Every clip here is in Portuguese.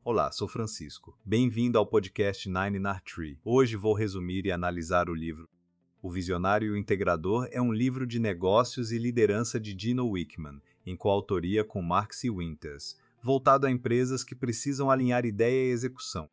Olá, sou Francisco. Bem-vindo ao podcast Nine Nar Tree. Hoje vou resumir e analisar o livro O Visionário e o Integrador é um livro de negócios e liderança de Gino Wickman, em coautoria com Mark C. Winters, voltado a empresas que precisam alinhar ideia e execução.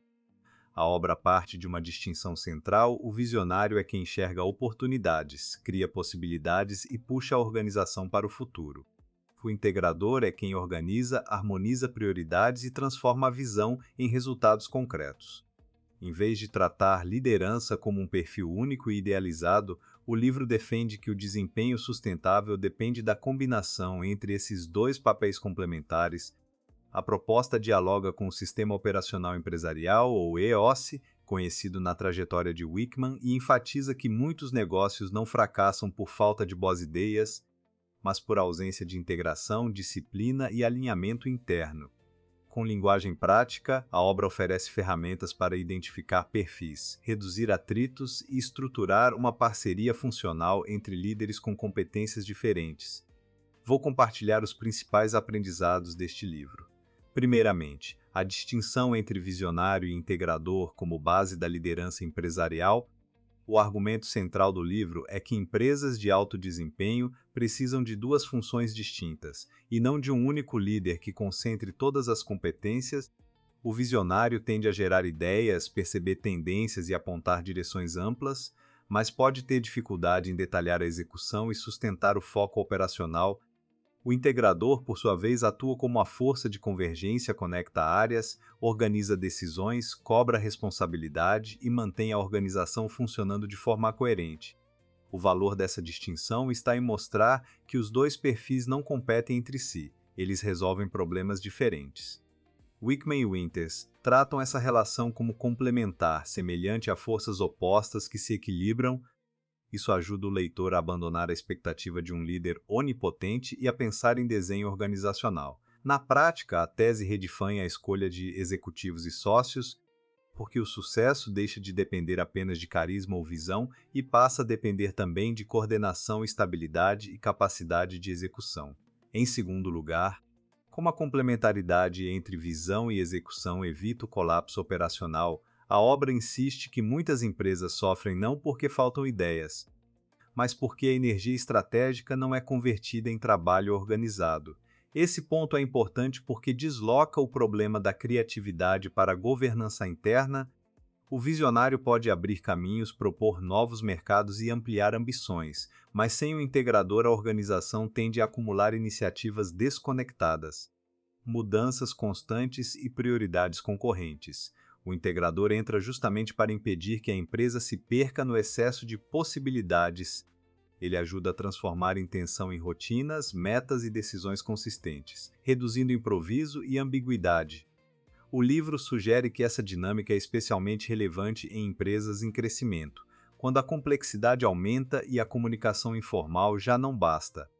A obra parte de uma distinção central: o visionário é quem enxerga oportunidades, cria possibilidades e puxa a organização para o futuro. O integrador é quem organiza, harmoniza prioridades e transforma a visão em resultados concretos. Em vez de tratar liderança como um perfil único e idealizado, o livro defende que o desempenho sustentável depende da combinação entre esses dois papéis complementares. A proposta dialoga com o Sistema Operacional Empresarial, ou EOS, conhecido na trajetória de Wickman, e enfatiza que muitos negócios não fracassam por falta de boas ideias, mas por ausência de integração, disciplina e alinhamento interno. Com linguagem prática, a obra oferece ferramentas para identificar perfis, reduzir atritos e estruturar uma parceria funcional entre líderes com competências diferentes. Vou compartilhar os principais aprendizados deste livro. Primeiramente, a distinção entre visionário e integrador como base da liderança empresarial. O argumento central do livro é que empresas de alto desempenho precisam de duas funções distintas, e não de um único líder que concentre todas as competências. O visionário tende a gerar ideias, perceber tendências e apontar direções amplas, mas pode ter dificuldade em detalhar a execução e sustentar o foco operacional. O integrador, por sua vez, atua como a força de convergência, conecta áreas, organiza decisões, cobra responsabilidade e mantém a organização funcionando de forma coerente. O valor dessa distinção está em mostrar que os dois perfis não competem entre si, eles resolvem problemas diferentes. Wickman e Winters tratam essa relação como complementar, semelhante a forças opostas que se equilibram. Isso ajuda o leitor a abandonar a expectativa de um líder onipotente e a pensar em desenho organizacional. Na prática, a tese redefine a escolha de executivos e sócios, porque o sucesso deixa de depender apenas de carisma ou visão e passa a depender também de coordenação, estabilidade e capacidade de execução. Em segundo lugar, como a complementaridade entre visão e execução evita o colapso operacional, a obra insiste que muitas empresas sofrem não porque faltam ideias, mas porque a energia estratégica não é convertida em trabalho organizado. Esse ponto é importante porque desloca o problema da criatividade para a governança interna. O visionário pode abrir caminhos, propor novos mercados e ampliar ambições, mas sem o integrador a organização tende a acumular iniciativas desconectadas, mudanças constantes e prioridades concorrentes. O integrador entra justamente para impedir que a empresa se perca no excesso de possibilidades. Ele ajuda a transformar intenção em rotinas, metas e decisões consistentes, reduzindo improviso e ambiguidade. O livro sugere que essa dinâmica é especialmente relevante em empresas em crescimento, quando a complexidade aumenta e a comunicação informal já não basta.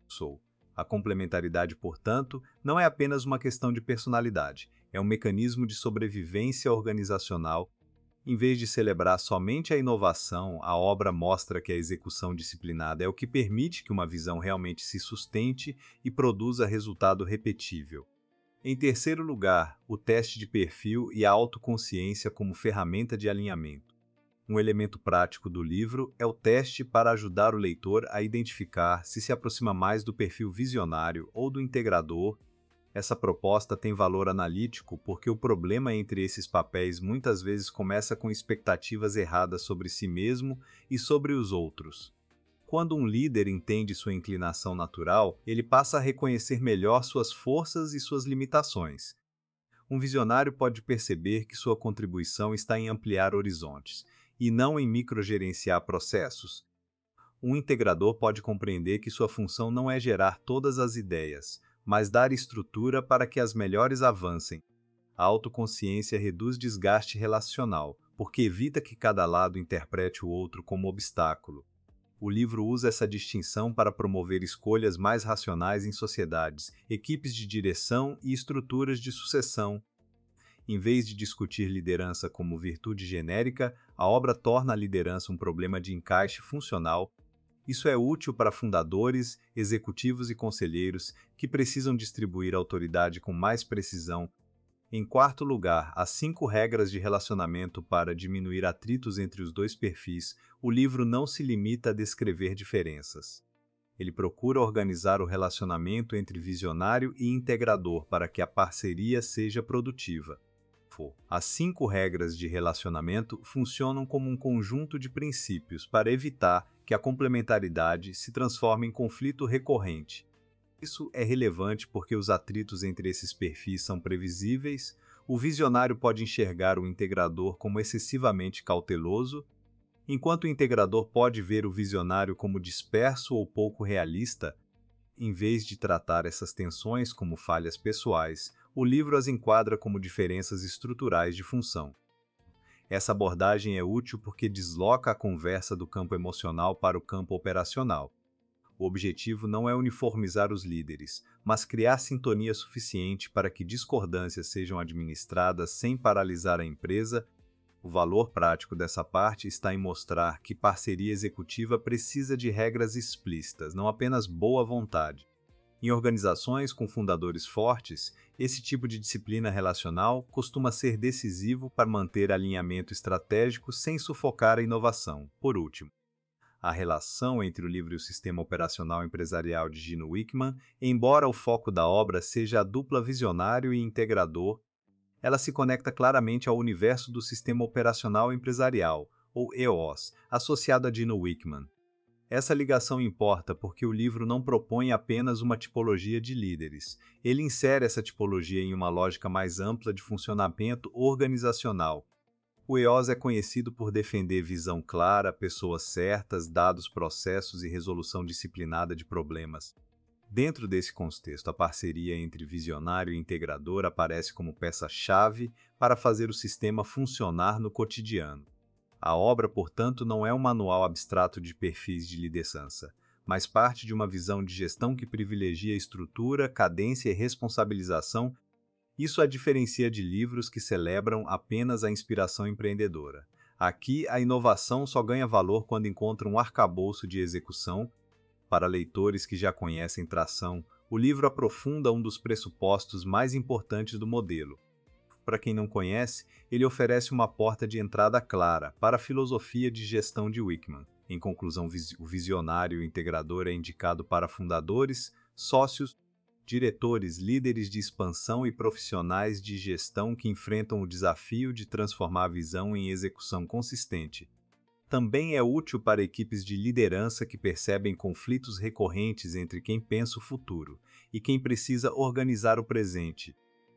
A complementaridade, portanto, não é apenas uma questão de personalidade, é um mecanismo de sobrevivência organizacional. Em vez de celebrar somente a inovação, a obra mostra que a execução disciplinada é o que permite que uma visão realmente se sustente e produza resultado repetível. Em terceiro lugar, o teste de perfil e a autoconsciência como ferramenta de alinhamento. Um elemento prático do livro é o teste para ajudar o leitor a identificar se aproxima mais do perfil visionário ou do integrador. Essa proposta tem valor analítico porque o problema entre esses papéis muitas vezes começa com expectativas erradas sobre si mesmo e sobre os outros. Quando um líder entende sua inclinação natural, ele passa a reconhecer melhor suas forças e suas limitações. Um visionário pode perceber que sua contribuição está em ampliar horizontes, e não em microgerenciar processos. Um integrador pode compreender que sua função não é gerar todas as ideias, mas dar estrutura para que as melhores avancem. A autoconsciência reduz desgaste relacional, porque evita que cada lado interprete o outro como obstáculo. O livro usa essa distinção para promover escolhas mais racionais em sociedades, equipes de direção e estruturas de sucessão. Em vez de discutir liderança como virtude genérica, a obra torna a liderança um problema de encaixe funcional. Isso é útil para fundadores, executivos e conselheiros que precisam distribuir autoridade com mais precisão. Em quarto lugar, As 5 Regras de Relacionamento para Diminuir Atritos entre os Dois Perfis. O livro não se limita a descrever diferenças. Ele procura organizar o relacionamento entre visionário e integrador para que a parceria seja produtiva. As 5 regras de relacionamento funcionam como um conjunto de princípios para evitar que a complementaridade se transforme em conflito recorrente. Isso é relevante porque os atritos entre esses perfis são previsíveis, o visionário pode enxergar o integrador como excessivamente cauteloso, enquanto o integrador pode ver o visionário como disperso ou pouco realista. Em vez de tratar essas tensões como falhas pessoais, o livro as enquadra como diferenças estruturais de função. Essa abordagem é útil porque desloca a conversa do campo emocional para o campo operacional. O objetivo não é uniformizar os líderes, mas criar sintonia suficiente para que discordâncias sejam administradas sem paralisar a empresa. O valor prático dessa parte está em mostrar que parceria executiva precisa de regras explícitas, não apenas boa vontade. Em organizações com fundadores fortes, esse tipo de disciplina relacional costuma ser decisivo para manter alinhamento estratégico sem sufocar a inovação. Por último, a relação entre o livro e o sistema operacional empresarial de Gino Wickman, embora o foco da obra seja a dupla visionário e integrador, ela se conecta claramente ao universo do Sistema Operacional Empresarial, ou EOS, associado a Gino Wickman. Essa ligação importa porque o livro não propõe apenas uma tipologia de líderes. Ele insere essa tipologia em uma lógica mais ampla de funcionamento organizacional. O EOS é conhecido por defender visão clara, pessoas certas, dados, processos e resolução disciplinada de problemas. Dentro desse contexto, a parceria entre visionário e integrador aparece como peça-chave para fazer o sistema funcionar no cotidiano. A obra, portanto, não é um manual abstrato de perfis de liderança, mas parte de uma visão de gestão que privilegia estrutura, cadência e responsabilização. Isso a diferencia de livros que celebram apenas a inspiração empreendedora. Aqui, a inovação só ganha valor quando encontra um arcabouço de execução. Para leitores que já conhecem tração, o livro aprofunda um dos pressupostos mais importantes do modelo. Para quem não conhece, ele oferece uma porta de entrada clara para a filosofia de gestão de Wickman. Em conclusão, o visionário integrador é indicado para fundadores, sócios, diretores, líderes de expansão e profissionais de gestão que enfrentam o desafio de transformar a visão em execução consistente. Também é útil para equipes de liderança que percebem conflitos recorrentes entre quem pensa o futuro e quem precisa organizar o presente.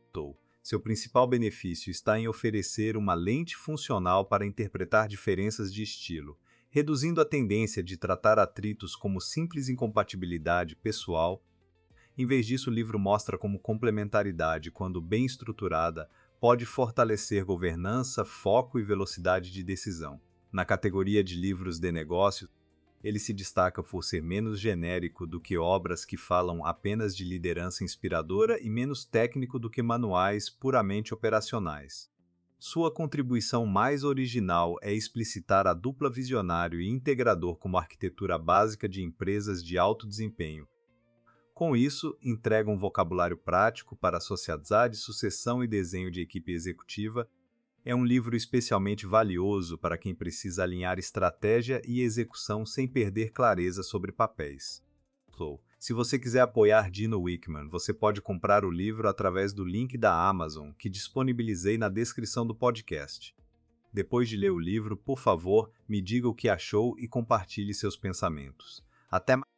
Seu principal benefício está em oferecer uma lente funcional para interpretar diferenças de estilo, reduzindo a tendência de tratar atritos como simples incompatibilidade pessoal. Em vez disso, o livro mostra como complementaridade, quando bem estruturada, pode fortalecer governança, foco e velocidade de decisão. Na categoria de livros de negócios, ele se destaca por ser menos genérico do que obras que falam apenas de liderança inspiradora e menos técnico do que manuais puramente operacionais. Sua contribuição mais original é explicitar a dupla visionário e integrador como arquitetura básica de empresas de alto desempenho. Com isso, entrega um vocabulário prático para a sociedade, sucessão e desenho de equipe executiva. É um livro especialmente valioso para quem precisa alinhar estratégia e execução sem perder clareza sobre papéis. Se você quiser apoiar Gino Wickman, você pode comprar o livro através do link da Amazon, que disponibilizei na descrição do podcast. Depois de ler o livro, por favor, me diga o que achou e compartilhe seus pensamentos. Até mais!